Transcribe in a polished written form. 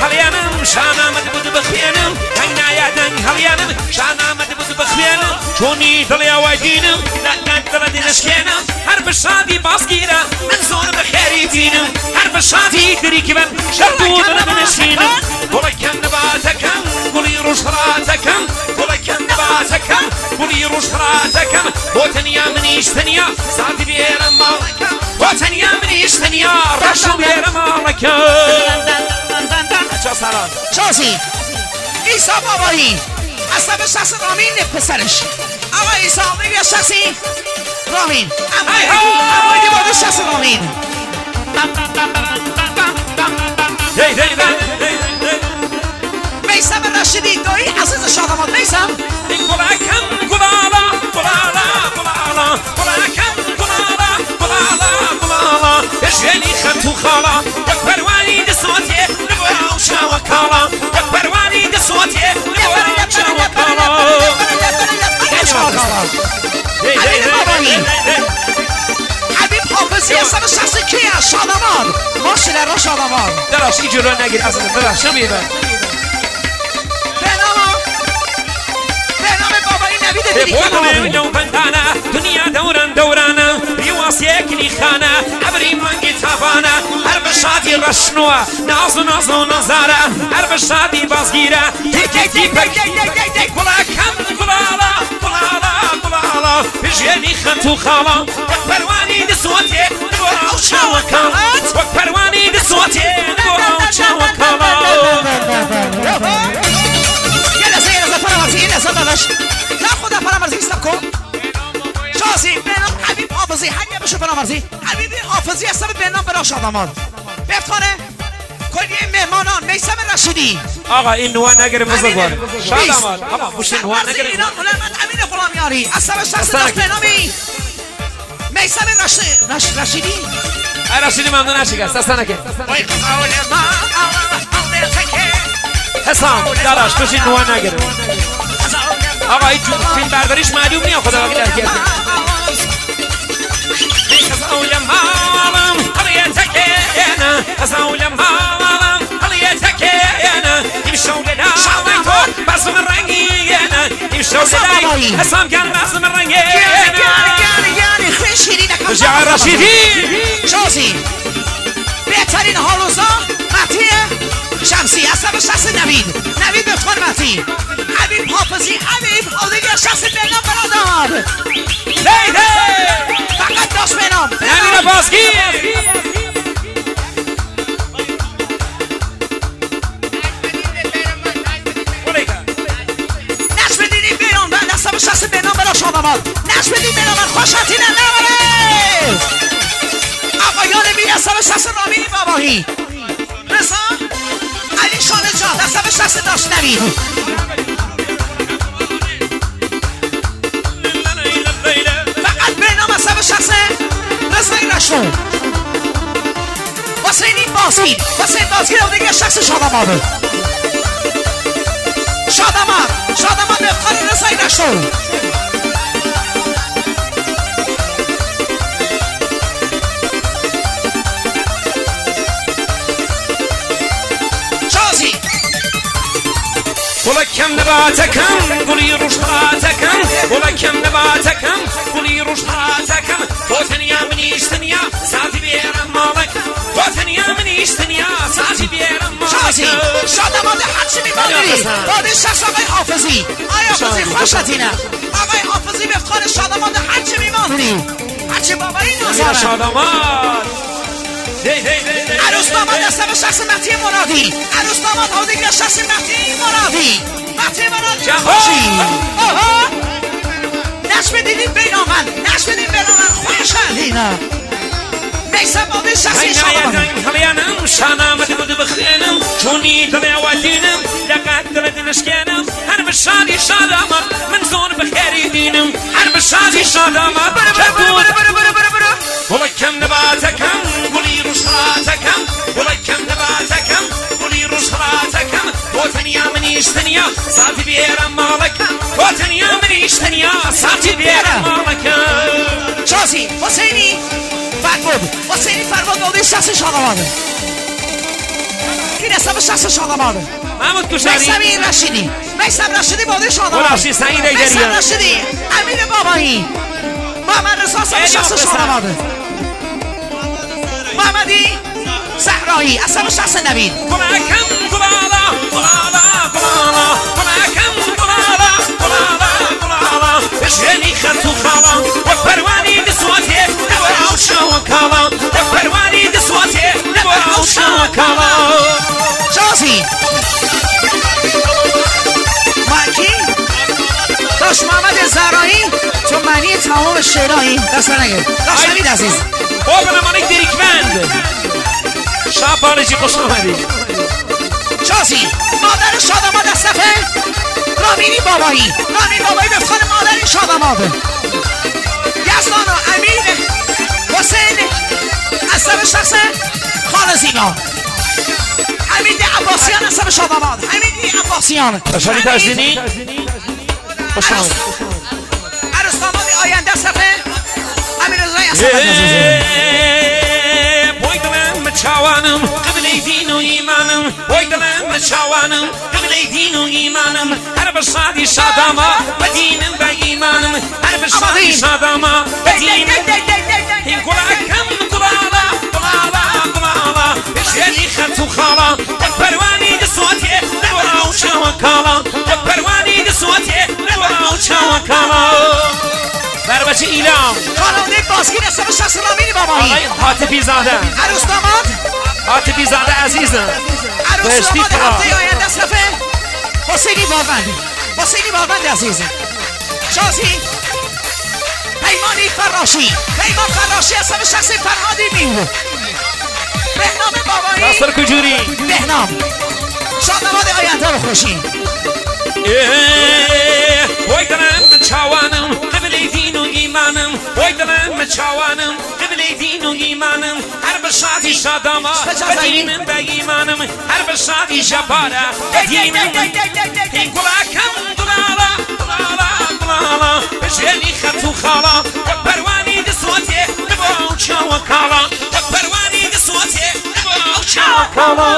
هەڵیانم شانامەد بود بخوێنم هەینایە دەنگ هەڵیانم شانامەد بود بخوێنم چۆنی دڵێ ئەوای دینم لەگەن دڵە دێنەشکێنم هەر بە شادی باسگیرە من زۆر بە خێری دینم هەر بە شادی دریکی بن شەرد و دڵە بنشینم گوڵەکەم نەباتەکەم گوڵی ڕوشڕاتەکەم گوڵەکەم نەباتەکەم گوڵی ڕوشڕاتەکەم بۆ تەنیا منیش تەنیا سادی بێرە ماڵەکەم بۆ تەنیا منیش تەنیا ڕەش و بێرە ماڵەکەم شازی ایسا بابایی اصلا به شخص رامین پسرش آقا ایسا بگه شخصی رامین اما ایدی باید شخص رامین میسم رشیدی دوی عزیز شادمات میسم گلکم گلالا گلالا گلالا گلکم گلالا گلالا گلالا بجوانی خطو خالا یک پروانی دسوتی نبرا و شاوکالا یک پروانی دسوتی نبرا و شاوکالا حبیب حافظی اصلا شخص کیه شادمات ماشله را شادمات دراش ای جلو نگیر از من دراش شمیبه بنام بندانا دنیا دوران دورانا بیواسیک لیخانا عبری مانگی تابانا هر بشادی رشنوا ناز و ناز و نظاره هر بشادی بازگیره تیک گلاکم گلالا گلالا گلالا بجیانی خطو خالا وک پروانی دسواتی نبورا و شاوکالا وک پروانی دسواتی نبورا و شاوکالا یه لحظه داداش لا خدا فرامرزی استاب کن شازی بنام حبیب حافظی هنگه بشه فرامرزی حبیب حافظی استاب بنام برا شادمان بفتانه کلیه مهمانان میسم رشیدی آقا این نوع نگره بزرگوار شادمان آقا خوش نوع نگره اینا علمت امین غلامیاری استاب شخص داشت بنامی میسم رشیدی رشیدی ممنون نشکست دستا نکن حسام داراش توشی نوع نگره آقا این فیلم برداریش معلوم نیست خدا وکیل درکیت خزاولم مالم حلیتک انا خزاولم مالم حلیتک انا امشو لدای تو بس من رنگی انا امشو لدای حسام کن بس من رنگی یعنی خیلی شیرین نکن بجع رشیدی شازی بهترین حالوزا مهدیه شمسی اصلا به شخص نوید بفتان مهدی حبیب حافظی حبیب دیگه شخص بنام برادر لیده فقط داشت بنام نمینه بازگیر نش بدینی بیرون بند اصلا به شخص بنام برا شادمان نش بدین بنام من خوشتینه نماره آقایان بی اصلا به شخص رامینی بابایی رسا علی شانه جاد اصلا به شخص داشت نوید فقط بنام اصلا به شخص رسایی رشون واسه این بازگیر واسه این بازگیر او دیگه شخص شادمان شادمان به افتخار رسایی رشون گلکم نباتکم گلی روشتاتکم گلکم نباتکم گلی روشتاتکم تو تنیا منیش تنیا ساتی بیرم مالکم تو تنیا منیش تنیا ساتی بیرم مالکم شادمان حدشی میمانری باده شخص آقای حافظی حافظی خوشتینه آقای حافظی به افتخار شادمان حدشی میمانری حدشی بابایی نازاره شادمان عروس داماد هستم به شخص مهدی مرادی عروس داماد ها دیگه شخص مهدی مرادی خوشی نش بدیدیم بین آمن خوشتینه میسم باده شخصی شادمان هلیانم شانامد بود بخینم چونی دلی آوادینم لقد دل دنشکنم هر بشادی شادمان من زور بخیری دینم هر بشادی شادمان گلکم نباتکم گلی روشتاتکم گلکم نباتکم گلی روشتاتکم تو تنیا منیش تنیا ساتی بیرم مالکم تو تنیا منیش تنیا ساتی بیرم مالکم شازی حسینی فرمود باده شخص شادمان باسکی حساب شخص شاداماد محمود کوشاری میثم رشیدی باده شاداماد رشید سعید ایدریان میثم رشیدی امیر بابایی محمد رضا حساب شخص شاداماد محمدی زهرایی حساب شخص نوید کلاکم کلالا کلالا کلالا کلاکم کلالا کلالا کلالا بشینی خطو خالا و پروانی دسواتی نباو شو کالا و پروانی دسواتی نباو شو کالا جازی ماکی داشت محمد زهرایی تو معنی تمام شعرهایی دست نگه داشت نوید عزیز خوب نمانک دیریکمند شب بارجی خوش آمدی جازی مادر شاداماد از صفه رامینی بابایی بفتخان مادر شاداماد یزدان و امیر حسین از صفه شخص خان زیبا حمید عباسیان از صفه شاداماد حمید عباسیان اشاری تجدینی خوش آمدی عروس داماد آینده از صفه امیر رضای از صفه چاوانم قبل دین و ایمانم وای دلم چاوانم قبل دین و ایمانم هر بسادی شاداما و دینم و ایمانم هر بسادی شاداما و دینم این کلاکم کلالا کلالا کلالا بشینی خطو خالا پروانی دسواتی نباو چاوکالا پروانی دسواتی نباو چاوکالا بربچه ایلام خانواده باسکی نصب شخص رامینی بابایی حاطفی زاده عروس داماد حاطفی زاده عزیزم عروس داماد هفته آینده صفه حسینی باروند عزیزم شازی پیمانی پیمان فراشی نصب شخص فرهادی میهو بهنام بابایی ناصر کجوری بهنام شاداماد آینده رو خوشی وای دلم چاوانم قبل دین و ایمانم وای دلم چاوانم قبل دین و ایمانم هر بساتی شاداما و دینم و ایمانم هر بساتی جبارا و دینم این کلاکم کلالا کلالا کلالا بشینی خطو خالا و پروانی دسواتی نباو چاو کالا و پروانی دسواتی نباو چاو کالا